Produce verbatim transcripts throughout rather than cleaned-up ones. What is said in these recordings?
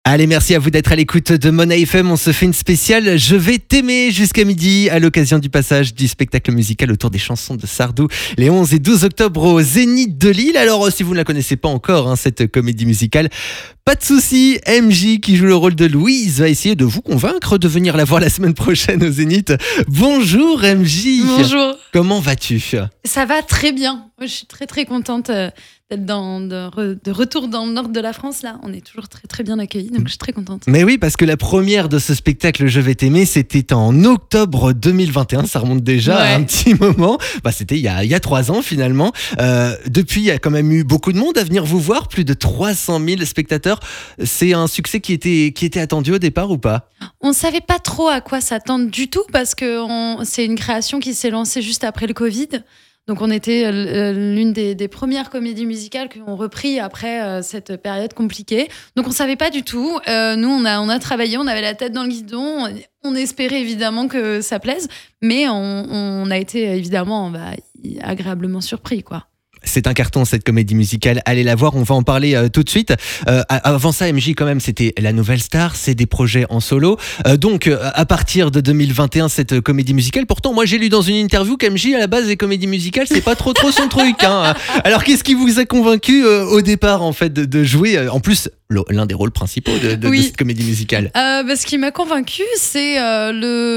Allez, merci à vous d'être à l'écoute de Mona F M. On se fait une spéciale Je vais t'aimer jusqu'à midi à l'occasion du passage du spectacle musical autour des chansons de Sardou les onze et douze octobre au Zénith de Lille. Alors, si vous ne la connaissez pas encore, hein, cette comédie musicale, pas de souci. M J, qui joue le rôle de Louise, va essayer de vous convaincre de venir la voir la semaine prochaine au Zénith. Bonjour M J. Bonjour. Comment vas-tu ? Ça va très bien. Je suis très très contente d'être dans, de, re, de retour dans le nord de la France. Là, on est toujours très très bien accueillis, donc je suis très contente. Mais oui, parce que la première de ce spectacle Je vais t'aimer, c'était en octobre deux mille vingt et un. Ça remonte déjà Ouais. à un petit moment. Bah, c'était il y a, il y a trois ans finalement. Euh, depuis, il y a quand même eu beaucoup de monde à venir vous voir, plus de trois cent mille spectateurs. C'est un succès qui était, qui était attendu au départ ou pas ? On ne savait pas trop à quoi s'attendre du tout parce que on, c'est une création qui s'est lancée juste après le Covid. Donc on était euh, l'une des, des premières comédies musicales qui ont repris après euh, cette période compliquée. Donc on savait pas du tout. Euh, nous on a on a travaillé, on avait la tête dans le guidon. On, on espérait évidemment que ça plaise, mais on, on a été évidemment bah, agréablement surpris, quoi. C'est un carton, cette comédie musicale. Allez la voir, on va en parler euh, tout de suite. Euh, avant ça, M J, quand même, c'était la nouvelle star, c'est des projets en solo. Euh, donc, euh, à partir de deux mille vingt et un, cette comédie musicale. Pourtant, moi, j'ai lu dans une interview qu'M J, à la base, les comédies musicales, c'est pas trop trop son truc. Hein. Alors, qu'est-ce qui vous a convaincu euh, au départ, en fait, de, de jouer, euh, en plus, l'un des rôles principaux de, de, oui. de cette comédie musicale? euh, bah, Ce qui m'a convaincue, c'est euh,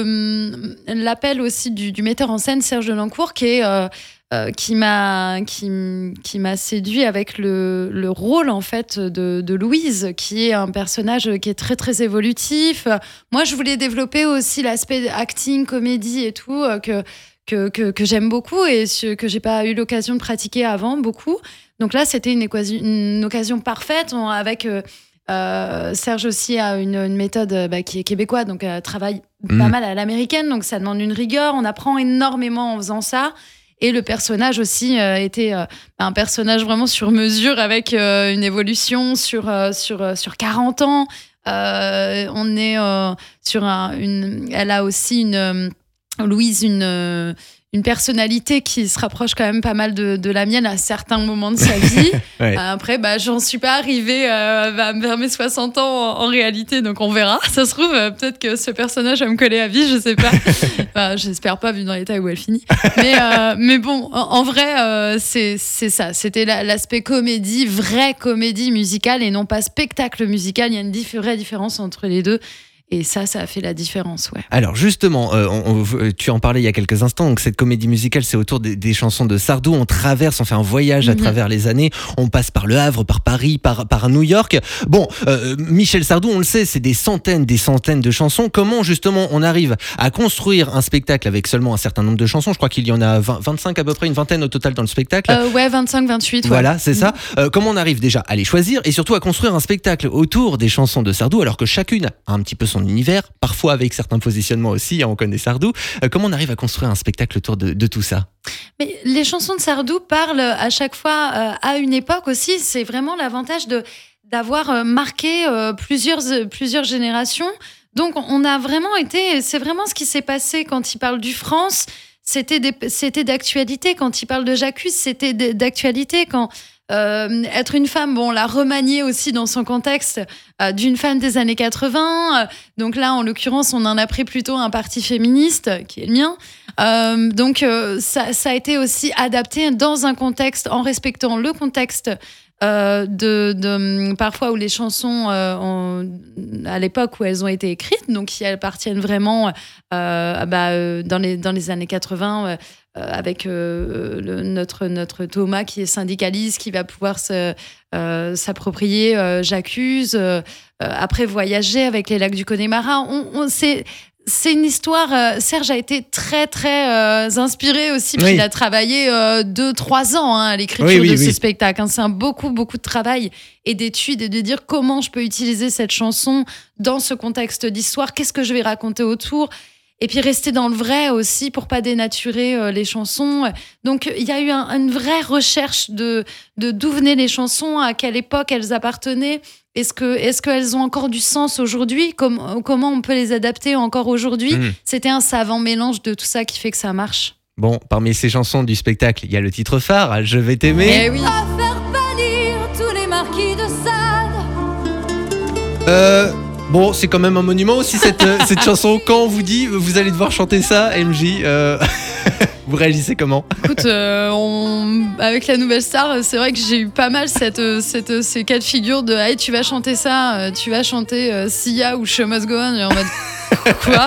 le, l'appel aussi du, du metteur en scène, Serge Delancourt, qui est... Euh, Euh, qui m'a qui, qui m'a séduit avec le, le rôle en fait de, de Louise, qui est un personnage qui est très très évolutif. Moi, je voulais développer aussi l'aspect acting, comédie et tout euh, que, que que que j'aime beaucoup et ce, que j'ai pas eu l'occasion de pratiquer avant beaucoup. Donc là, c'était une, équation, une occasion parfaite on, avec euh, euh, Serge aussi a une, une méthode bah, qui est québécoise, donc elle travaille mmh. pas mal à l'américaine, donc ça demande une rigueur. On apprend énormément en faisant ça. Et le personnage aussi euh, était euh, un personnage vraiment sur mesure avec euh, une évolution sur, euh, sur, euh, sur quarante ans. Euh, on est euh, sur un, une... Elle a aussi, une, euh, Louise, une, euh, une personnalité qui se rapproche quand même pas mal de, de la mienne à certains moments de sa vie. ouais. Après, bah, j'en suis pas arrivée euh, vers mes soixante ans en, en réalité, donc on verra. Ça se trouve, euh, peut-être que ce personnage va me coller à vie, je sais pas. Enfin, j'espère pas, vu dans l'état où elle finit. Mais, euh, mais bon, en, en vrai, euh, c'est, c'est ça. C'était la, l'aspect comédie, vraie comédie musicale et non pas spectacle musical. Il y a une diff- vraie différence entre les deux. Et ça, ça a fait la différence, ouais. Alors justement, euh, on, on, tu en parlais il y a quelques instants, donc cette comédie musicale, c'est autour des, des chansons de Sardou. On traverse, on fait un voyage à mmh. travers les années. On passe par Le Havre, par Paris, par, par New York. Bon, euh, Michel Sardou, on le sait, c'est des centaines, des centaines de chansons. Comment justement on arrive à construire un spectacle avec seulement un certain nombre de chansons ? Je crois qu'il y en a vingt, vingt-cinq à peu près, une vingtaine au total dans le spectacle. Euh, ouais, vingt-cinq, vingt-huit. Voilà, ouais. c'est mmh. ça. Euh, comment on arrive déjà à les choisir et surtout à construire un spectacle autour des chansons de Sardou, alors que chacune a un petit peu son univers, parfois avec certains positionnements aussi, on connaît Sardou. Euh, comment on arrive à construire un spectacle autour de, de tout ça ? Mais les chansons de Sardou parlent à chaque fois euh, à une époque aussi. C'est vraiment l'avantage de, d'avoir euh, marqué euh, plusieurs, euh, plusieurs générations. Donc on a vraiment été... C'est vraiment ce qui s'est passé quand il parle du France. C'était, des, c'était d'actualité. Quand il parle de J'accuse, c'était d'actualité. Quand... Euh, être une femme, bon, on l'a remanié aussi dans son contexte euh, d'une femme des années quatre-vingts. Euh, donc là, en l'occurrence, on en a pris plutôt un parti féministe, qui est le mien. Euh, donc euh, ça, ça a été aussi adapté dans un contexte, en respectant le contexte euh, de, de parfois où les chansons, euh, ont, à l'époque où elles ont été écrites, donc qui appartiennent vraiment euh, bah, euh, dans, les, dans les années quatre-vingts. Euh, Euh, avec euh, le, notre, notre Thomas qui est syndicaliste, qui va pouvoir se, euh, s'approprier euh, J'accuse, euh, après voyager avec les lacs du Connemara. On, on, c'est, c'est une histoire... Euh, Serge a été très, très euh, inspiré aussi, puis oui. il a travaillé euh, deux, trois ans hein, à l'écriture oui, oui, de oui. ce spectacle. Hein. C'est un beaucoup, beaucoup de travail et d'études et de dire comment je peux utiliser cette chanson dans ce contexte d'histoire, qu'est-ce que je vais raconter autour. Et puis rester dans le vrai aussi pour pas dénaturer euh, les chansons. Donc il y a eu un, une vraie recherche de, de d'où venaient les chansons, à quelle époque elles appartenaient. Est-ce que est-ce qu'elles ont encore du sens aujourd'hui ? Comme, comment on peut les adapter encore aujourd'hui ? mmh. C'était un savant mélange de tout ça qui fait que ça marche. Bon, parmi ces chansons du spectacle, il y a le titre phare, Je vais t'aimer. Eh oui. À faire pâlir tous les marquis de Sade. Euh, bon, c'est quand même un monument aussi cette, euh, cette chanson. Quand on vous dit vous allez devoir chanter ça, M J, euh, vous réagissez comment? Écoute, euh, on... avec la nouvelle star, c'est vrai que j'ai eu pas mal cette, cette, ces cas de figure de hey, tu vas chanter ça, euh, tu vas chanter euh, Sia ou Show Must Go On, et en mode quoi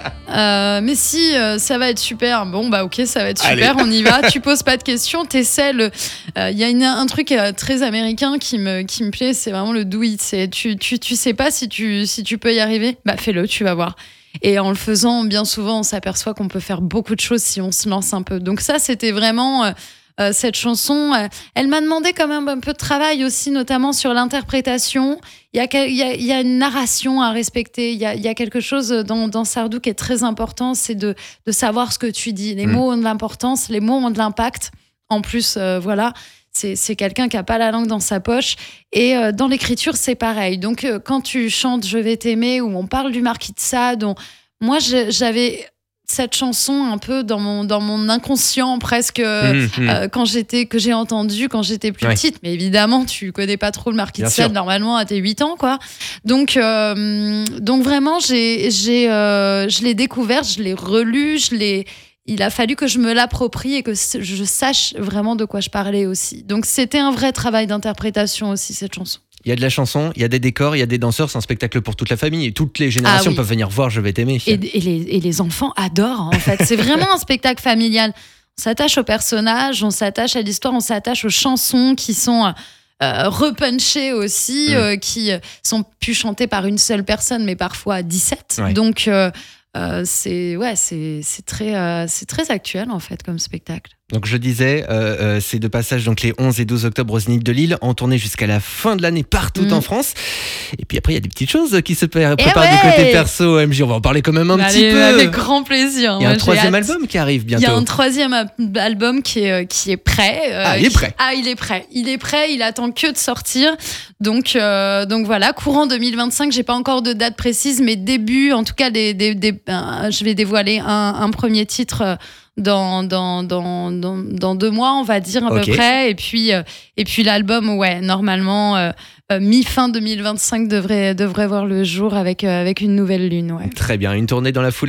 euh, mais si, euh, ça va être super. Bon, bah ok, ça va être super, Allez. On y va. Tu poses pas de questions, t'essaies. Il euh, y a une, un truc euh, très américain qui me, qui me plaît, c'est vraiment le do it. C'est, tu, tu, tu sais pas si tu, si tu peux y arriver, bah fais-le, tu vas voir. Et en le faisant, bien souvent, on s'aperçoit qu'on peut faire beaucoup de choses si on se lance un peu. Donc ça, c'était vraiment... Euh, Euh, cette chanson, euh, elle m'a demandé quand même un peu de travail aussi, notamment sur l'interprétation. Il y a, il y a, il y a une narration à respecter. Il y a, il y a quelque chose dans, dans Sardou qui est très important, c'est de, de savoir ce que tu dis. Les mmh. mots ont de l'importance, les mots ont de l'impact. En plus, euh, voilà, c'est, c'est quelqu'un qui n'a pas la langue dans sa poche. Et euh, dans l'écriture, c'est pareil. Donc, euh, quand tu chantes « Je vais t'aimer » ou on parle du Marquis de Sade, on... moi, j'avais... cette chanson un peu dans mon dans mon inconscient presque mmh, mmh. Euh, quand j'étais que j'ai entendu quand j'étais plus ouais. petite, mais évidemment tu connais pas trop le Marquis de Sade normalement à tes huit ans quoi. Donc euh, donc vraiment j'ai j'ai euh, je l'ai découvert, je l'ai relu, je l'ai il a fallu que je me l'approprie et que je sache vraiment de quoi je parlais aussi. Donc c'était un vrai travail d'interprétation aussi cette chanson. Il y a de la chanson, il y a des décors, il y a des danseurs, c'est un spectacle pour toute la famille. Et toutes les générations ah oui. peuvent venir voir Je vais t'aimer. Et, et, les, et les enfants adorent, en fait. C'est vraiment un spectacle familial. On s'attache aux personnages, on s'attache à l'histoire, on s'attache aux chansons qui sont euh, repunchées aussi, mmh. euh, qui sont plus chantées par une seule personne, mais parfois dix-sept. Ouais. Donc, euh, euh, c'est, ouais, c'est, c'est, très, euh, c'est très actuel, en fait, comme spectacle. Donc je disais, euh, euh, c'est de passage donc les onze et douze octobre au Zénith de Lille, en tournée jusqu'à la fin de l'année partout mmh. en France. Et puis après, il y a des petites choses qui se préparent ouais. du côté perso. M J, on va en parler quand même un bah petit allez, peu. Avec grand plaisir. Il y a Moi, un troisième album qui arrive bientôt. Il y a un troisième album qui est, qui est prêt. Euh, ah, il est prêt. Qui, ah, il est prêt. Il est prêt, il attend que de sortir. Donc, euh, donc voilà, courant deux mille vingt-cinq, j'ai pas encore de date précise, mais début, en tout cas, des, des, des, euh, je vais dévoiler un, un premier titre euh, Dans, dans, dans, dans, dans deux mois, on va dire à okay. peu près. Et puis, euh, et puis l'album, ouais, normalement, euh, euh, mi-fin deux mille vingt-cinq devrait, devrait voir le jour avec, euh, avec une nouvelle lune. Ouais. Très bien. Une tournée dans la foulée ?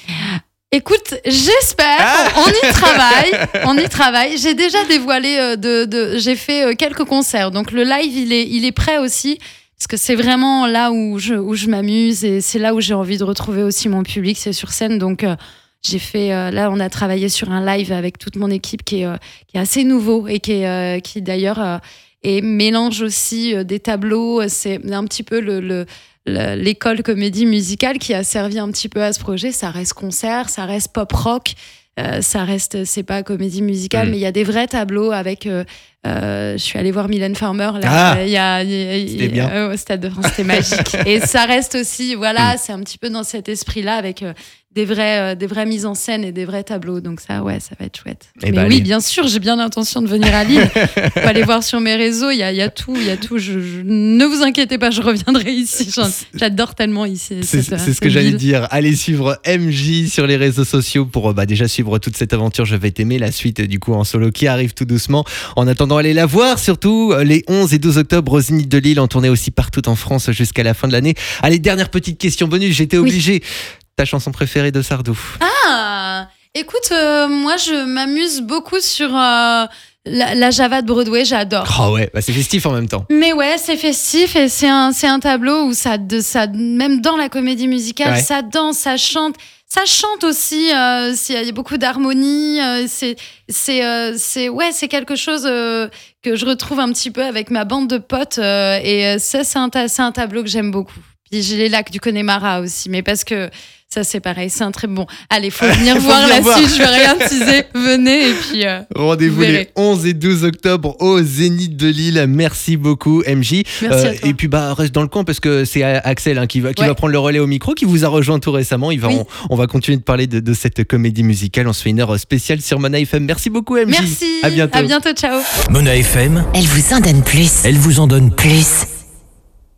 Écoute, j'espère. Ah on y travaille. On y travaille. J'ai déjà dévoilé, euh, de, de, j'ai fait euh, quelques concerts. Donc le live, il est, il est prêt aussi. Parce que c'est vraiment là où je, où je m'amuse et c'est là où j'ai envie de retrouver aussi mon public, c'est sur scène. Donc, euh, j'ai fait, euh, là, on a travaillé sur un live avec toute mon équipe qui est, euh, qui est assez nouveau et qui, est, euh, qui d'ailleurs, euh, et mélange aussi euh, des tableaux. C'est un petit peu le, le, le, l'école comédie musicale qui a servi un petit peu à ce projet. Ça reste concert, ça reste pop rock. Euh, ça reste, c'est pas comédie musicale, mmh. mais il y a des vrais tableaux avec. Euh, euh, je suis allée voir Mylène Farmer là, ah, il y a, il y a, c'était bien. Euh, au Stade de France, c'était magique. Et ça reste aussi, voilà, mmh. c'est un petit peu dans cet esprit-là avec euh, des vrais, euh, des vraies mises en scène et des vrais tableaux. Donc ça, ouais, ça va être chouette. Et mais bah, oui, allez. Bien sûr, j'ai bien l'intention de venir à Lille. Faut aller voir sur mes réseaux, il y a, il y a tout, il y a tout. Je, je, ne vous inquiétez pas, je reviendrai ici. J'adore tellement ici. C'est, cette, c'est ce que j'allais dire. Allez suivre M J sur les réseaux sociaux pour bah, déjà suivre toute cette aventure. Je vais t'aimer, la suite du coup en solo qui arrive tout doucement. En attendant, allez la voir, surtout les onze et douze octobre au Zénith de Lille, en tournée aussi partout en France jusqu'à la fin de l'année. Allez, dernière petite question bonus, j'étais obligé. Oui. Ta chanson préférée de Sardou? Ah, écoute, euh, moi je m'amuse beaucoup sur euh, la, la Java de Broadway, j'adore. Oh ouais, bah c'est festif en même temps. Mais ouais, c'est festif et c'est un, c'est un tableau où ça, de, ça, même dans la comédie musicale, ouais. ça danse, ça chante. Ça chante aussi, euh, il y a beaucoup d'harmonie, euh, c'est, c'est, euh, c'est, ouais, c'est quelque chose euh, que je retrouve un petit peu avec ma bande de potes euh, et ça, c'est un, ta- c'est un tableau que j'aime beaucoup. Puis j'ai les lacs du Connemara aussi, mais parce que ça, c'est pareil, c'est un très bon. Allez, faut venir faut voir la suite, je vais rien teaser. Venez et puis. Euh, Rendez-vous les onze et douze octobre au Zénith de Lille. Merci beaucoup, M J. Merci euh, à toi. Et puis, bah, reste dans le coin parce que c'est Axel hein, qui, va, qui ouais. va prendre le relais au micro, qui vous a rejoint tout récemment. Il va, oui. on, on va continuer de parler de, de cette comédie musicale. On se fait une heure spéciale sur Mona F M. Merci beaucoup, M J. Merci. À bientôt. À bientôt, ciao. Mona F M. Elle vous en donne plus. Elle vous en donne plus.